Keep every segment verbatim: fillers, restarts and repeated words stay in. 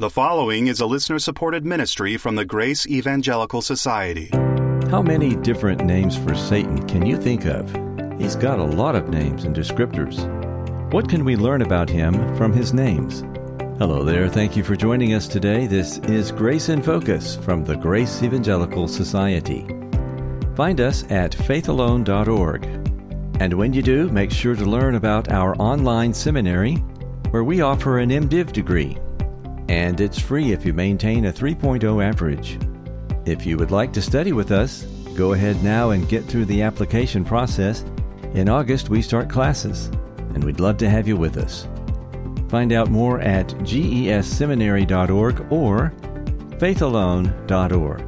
The following is a listener-supported ministry from the Grace Evangelical Society. How many different names for Satan can you think of? He's got a lot of names and descriptors. What can we learn about him from his names? Hello there. Thank you for joining us today. This is Grace in Focus from the Grace Evangelical Society. Find us at faith alone dot org. And when you do, make sure to learn about our online seminary, where we offer an MDiv degree. And it's free if you maintain a three point oh average. If you would like to study with us, go ahead now and get through the application process. In August, we start classes, and we'd love to have you with us. Find out more at G E S seminary dot org or faith alone dot org.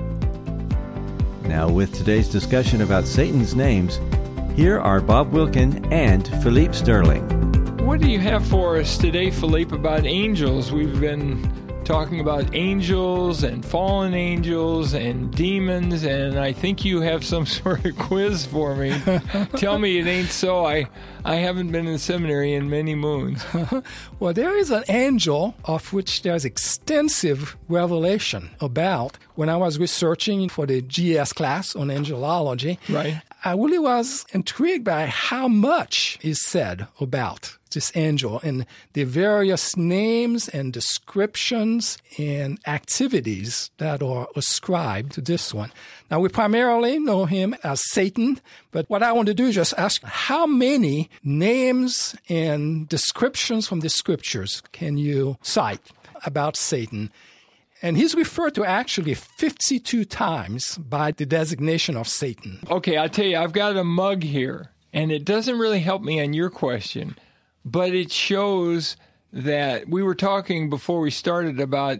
Now, with today's discussion about Satan's names, here are Bob Wilkin and Philippe Sterling. What do you have for us today, Philippe, about angels? We've been talking about angels and fallen angels and demons, and I think you have some sort of quiz for me. Tell me it ain't so. I, I haven't been in seminary in many moons. Well, there is an angel of which there's extensive revelation about. When I was researching for the G S class on angelology, right. I really was intrigued by how much is said about this angel and the various names and descriptions and activities that are ascribed to this one. Now, we primarily know him as Satan, but what I want to do is just ask, how many names and descriptions from the scriptures can you cite about Satan? And he's referred to actually fifty-two times by the designation of Satan. Okay, I'll tell you, I've got a mug here, and it doesn't really help me on your question, but it shows that we were talking before we started about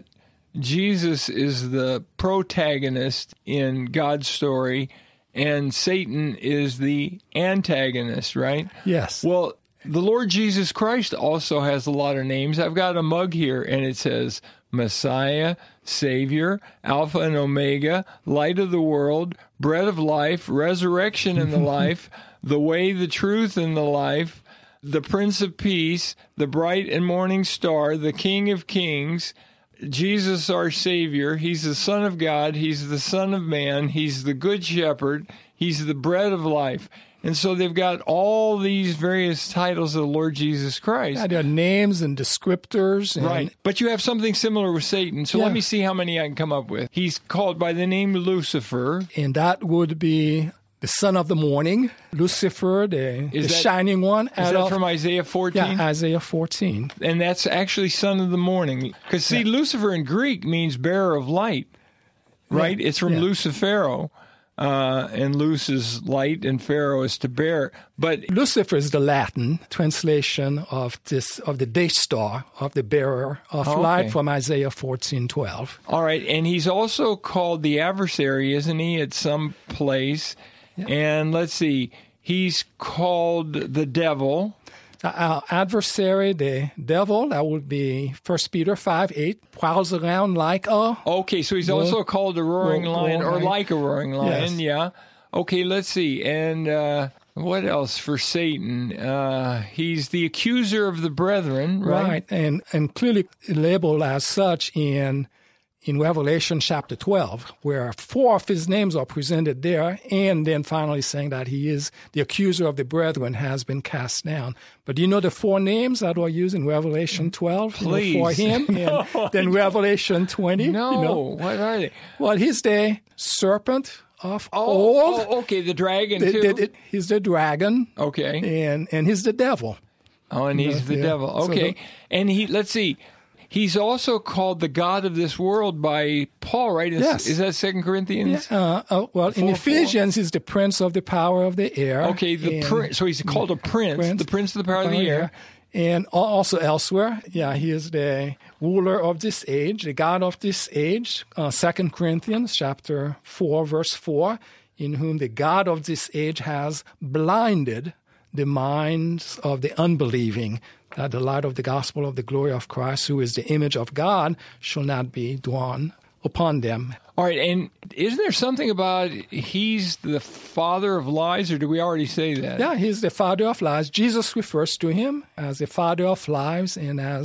Jesus is the protagonist in God's story, and Satan is the antagonist, right? Yes. Well, the Lord Jesus Christ also has a lot of names. I've got a mug here, and it says Messiah, Savior, Alpha and Omega, Light of the World, Bread of Life, Resurrection and the Life, the Way, the Truth, and the Life, the Prince of Peace, the Bright and Morning Star, the King of Kings, Jesus our Savior. He's the Son of God. He's the Son of Man. He's the Good Shepherd. He's the Bread of Life. And so they've got all these various titles of the Lord Jesus Christ. Yeah, there are names and descriptors. And right. But you have something similar with Satan. So yeah. let me see how many I can come up with. He's called by the name Lucifer. And that would be the son of the morning, Lucifer, the, the that, shining one. Is that from Isaiah fourteen? Yeah, Isaiah fourteen. And that's actually son of the morning. Because, see, yeah. Lucifer in Greek means bearer of light, right? Yeah. It's from yeah. Lucifero. Uh, and Luce is light, and Pharaoh is to bear. But Lucifer is the Latin translation of this of the day star of the bearer of oh, light okay. from Isaiah fourteen twelve. All right, and he's also called the adversary, isn't he? At some place, yeah. And let's see, he's called the devil. Our adversary, the devil, that would be First Peter five eight, prowls around like a... Okay, so he's also called a roaring ro- lion, roaring. or like a roaring lion, yes. yeah. Okay, let's see. And uh, what else for Satan? Uh, he's the accuser of the brethren, right? Right, and, and clearly labeled as such in... in Revelation chapter twelve, where four of his names are presented there, and then finally saying that he is the accuser of the brethren has been cast down. But do you know the four names that are used in Revelation twelve Please. You know, for him? No. And then Revelation twenty? No, you know? What are they? Well, he's the serpent of oh, old. Oh, okay, the dragon, the, too? The, the, he's the dragon. Okay. And, and he's the devil. Oh, and he's the yeah. devil. Okay. So the, and he, let's see. He's also called the God of this world by Paul, right? Is, yes. Is that Second Corinthians? Yeah, uh, uh, well, four, in Ephesians, four. He's the prince of the power of the air. Okay, the prince. So he's called a prince, prince, the prince of the power of the air. And also elsewhere, yeah, he is the ruler of this age, the God of this age. Uh, Second Corinthians chapter four, verse four, in whom the God of this age has blinded the minds of the unbelieving, that the light of the gospel of the glory of Christ, who is the image of God, shall not be drawn upon them. All right, and isn't there something about he's the father of lies, or did we already say that? Yeah, he's the father of lies. Jesus refers to him as the father of lies and as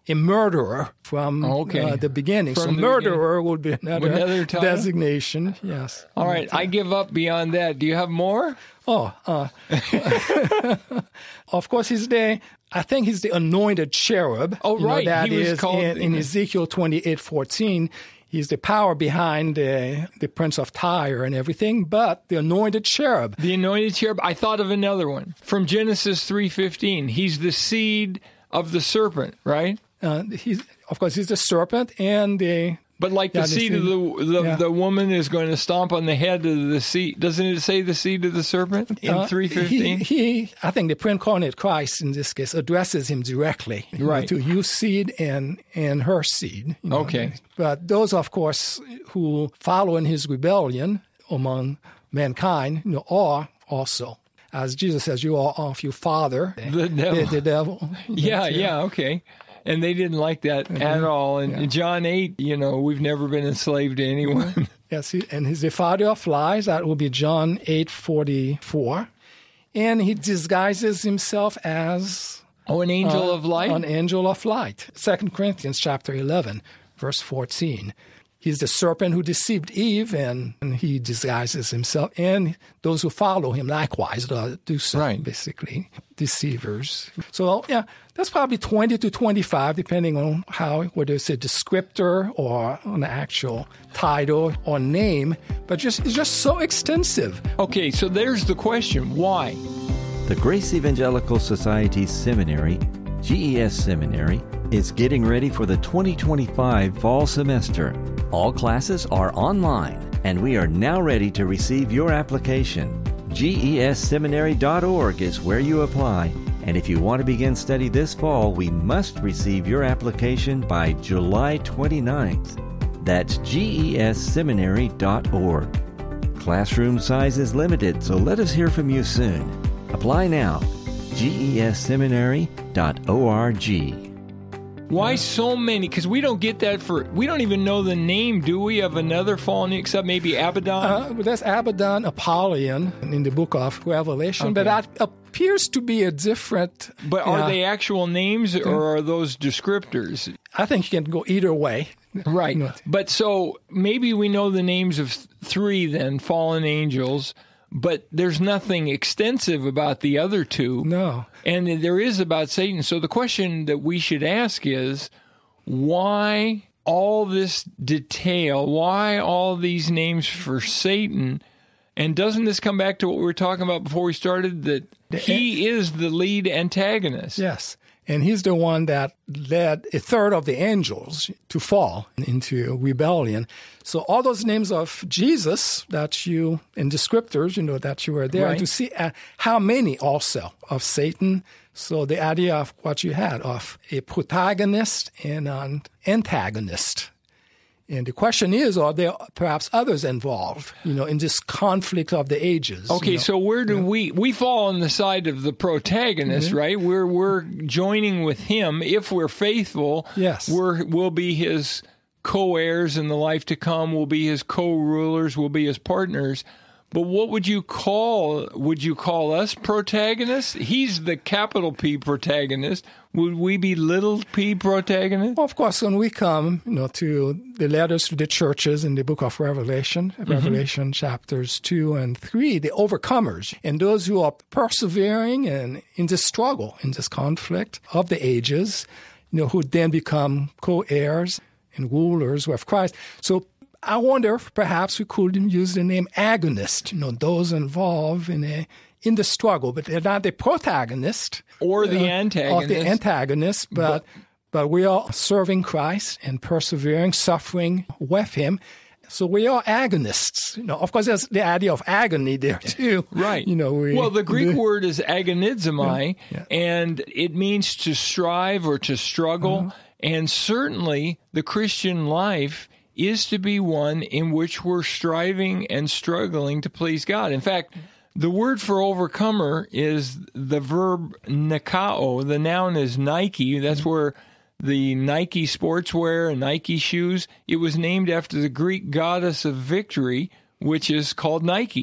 a murderer from Okay. uh, the beginning. From so the murderer would be another, Another title? designation. Yes. All right, I give up beyond that. Do you have more? Oh, uh, of course, he's the, I think he's the anointed cherub. Oh, You know, right. that He was is called- in, in Ezekiel twenty-eight fourteen. He's the power behind the, the Prince of Tyre and everything, but the anointed cherub. The anointed cherub. I thought of another one from Genesis three fifteen. He's the seed of the serpent, right? Uh, he's, of course, he's the serpent and the... But like Yeah, the the seed of the the, yeah. the woman is going to stomp on the head of the seed. Doesn't it say the seed of the serpent in Uh, three fifteen? He, he, I think the pre-incarnate Christ in this case addresses him directly, you know, Right. to you seed and and her seed. you know. Okay. But those, of course, who follow in his rebellion among mankind, you know, are also, as Jesus says, you are of your father, The devil. The, the devil. Yeah, yeah, okay. And they didn't like that Mm-hmm. at all. And in John eight, you know, we've never been enslaved to anyone. Yes, he, and he's the father of lies. That will be John eight forty-four. And he disguises himself as Oh, an angel uh, of light? an angel of light. Second Corinthians chapter eleven, verse fourteen. He's the serpent who deceived Eve, and, and he disguises himself. And those who follow him likewise uh, do so, Right. basically, deceivers. So, yeah, that's probably twenty to twenty-five, depending on how, whether it's a descriptor or an actual title or name. But just it's just so extensive. Okay, so there's the question. Why? The Grace Evangelical Society Seminary, G E S Seminary, is getting ready for the twenty twenty-five fall semester. All classes are online, and we are now ready to receive your application. G E S seminary dot org is where you apply, and if you want to begin study this fall, we must receive your application by July twenty-ninth. That's G E S seminary dot org. Classroom size is limited, so let us hear from you soon. Apply now. G E S seminary dot org. Why so many? Because we don't get that for, we don't even know the name, do we, of another fallen, except maybe Abaddon? Uh, that's Abaddon, Apollyon in the book of Revelation, but that appears to be a different. but are uh, they actual names or are those descriptors? I think you can go either way. Right. No. But so maybe we know the names of three then, fallen angels, but there's nothing extensive about the other two. No. And there is about Satan. So the question that we should ask is, why all this detail? Why all these names for Satan? And doesn't this come back to what we were talking about before we started, that he is the lead antagonist? Yes. And he's the one that led a third of the angels to fall into rebellion. So all those names of Jesus that you, in descriptors, you know, that you were there, Right. to see uh, how many also of Satan. So the idea of what you had of a protagonist and an antagonist. And the question is, are there perhaps others involved, you know, in this conflict of the ages? Okay, you know? so where do we we fall on the side of the protagonist, Mm-hmm. right? We're we're joining with him if we're faithful. Yes. we're we'll be his co-heirs in the life to come. We'll be his co-rulers. We'll be his partners. But what would you call would you call us protagonists? He's the capital P protagonist. Would we be little p protagonists? Well, of course, when we come, you know, to the letters to the churches in the book of Revelation, Mm-hmm. Revelation chapters two and three, the overcomers and those who are persevering and in this struggle, in this conflict of the ages, you know, who then become co-heirs and rulers with Christ. So I wonder if perhaps we could use the name agonist, you know, those involved in a in the struggle, but they're not the protagonist Or the uh, antagonist. Or the antagonist, but, but we are serving Christ and persevering, suffering with Him. So we are agonists. You know, of course, there's the idea of agony there too. Right. You know, we, well, the Greek word is agonizomai, Yeah, yeah. and it means to strive or to struggle. Uh-huh. And certainly the Christian life is to be one in which we're striving and struggling to please God. In fact, the word for overcomer is the verb nikao. The noun is Nike. That's where the Nike sportswear and Nike shoes, it was named after the Greek goddess of victory, which is called Nike.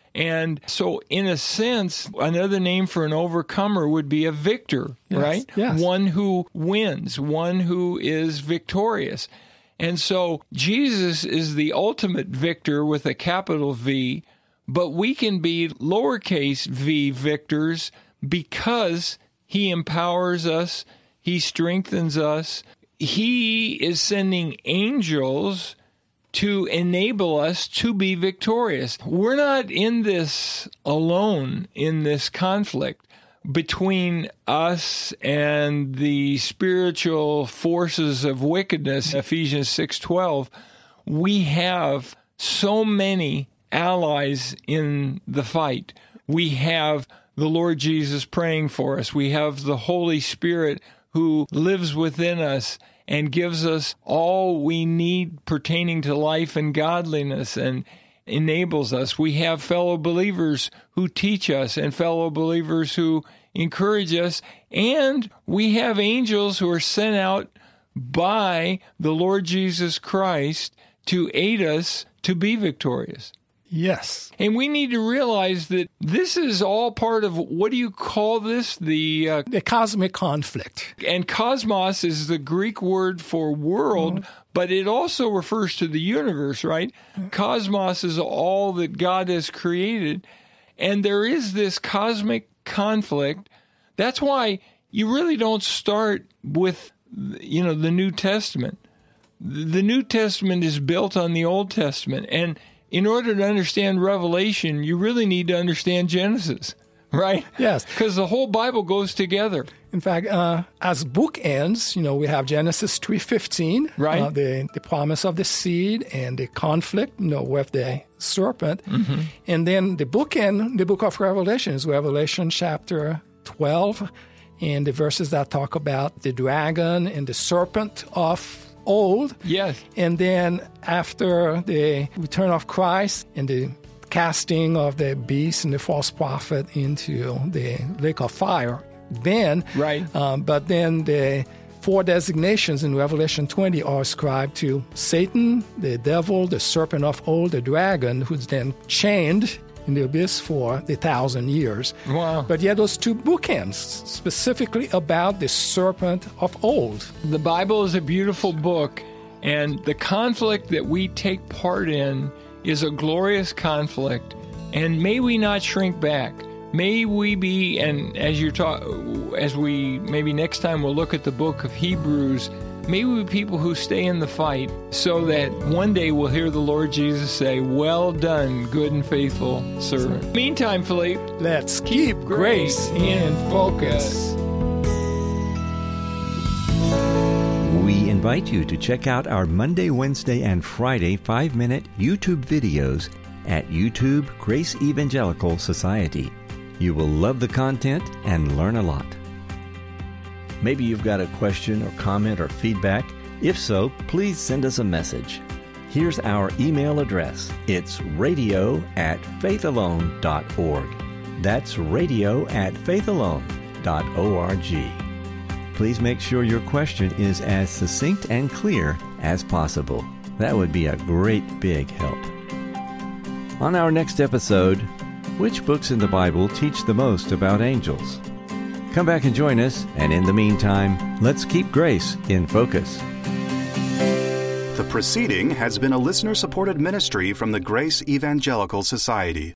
And so, in a sense, another name for an overcomer would be a victor, yes, right? Yes. One who wins, one who is victorious. And so, Jesus is the ultimate victor with a capital V, but we can be lowercase v victors because he empowers us, he strengthens us, he is sending angels to enable us to be victorious. We're not in this alone, in this conflict between us and the spiritual forces of wickedness, Ephesians six twelve. We have so many allies in the fight. We have the Lord Jesus praying for us. We have the Holy Spirit who lives within us and gives us all we need pertaining to life and godliness and enables us. We have fellow believers who teach us and fellow believers who encourage us. And we have angels who are sent out by the Lord Jesus Christ to aid us to be victorious. Yes. And we need to realize that this is all part of, what do you call this? The uh, the cosmic conflict. And cosmos is the Greek word for world, mm-hmm. but it also refers to the universe, right? Mm-hmm. Cosmos is all that God has created. And there is this cosmic conflict. That's why you really don't start with, you know, the New Testament. The New Testament is built on the Old Testament. And in order to understand Revelation, you really need to understand Genesis, right? Yes. Because the whole Bible goes together. In fact, uh, as bookends, you know, we have Genesis three fifteen, right? Uh, the, the promise of the seed and the conflict, you know, with the serpent. Mm-hmm. And then the bookend, the book of Revelation is Revelation chapter twelve, and the verses that talk about the dragon and the serpent of old. Yes. And then after the return of Christ and the casting of the beast and the false prophet into the lake of fire, then, right. Um, but then the four designations in Revelation twenty are ascribed to Satan, the devil, the serpent of old, the dragon, who's then chained in the abyss for the thousand years. Wow. But yet those two bookends, specifically about the serpent of old. The Bible is a beautiful book, and the conflict that we take part in is a glorious conflict, and may we not shrink back. May we be, and as you talk, as we maybe next time we'll look at the book of Hebrews, may we be people who stay in the fight so that one day we'll hear the Lord Jesus say, "Well done, good and faithful servant." Meantime, Philippe, let's keep grace in focus. We invite you to check out our Monday, Wednesday, and Friday five-minute YouTube videos at YouTube Grace Evangelical Society. You will love the content and learn a lot. Maybe you've got a question or comment or feedback. If so, please send us a message. Here's our email address. It's radio at faithalone dot org. That's radio at faithalone dot org. Please make sure your question is as succinct and clear as possible. That would be a great big help. On our next episode, which books in the Bible teach the most about angels? Come back and join us, and in the meantime, let's keep grace in focus. The proceeding has been a listener-supported ministry from the Grace Evangelical Society.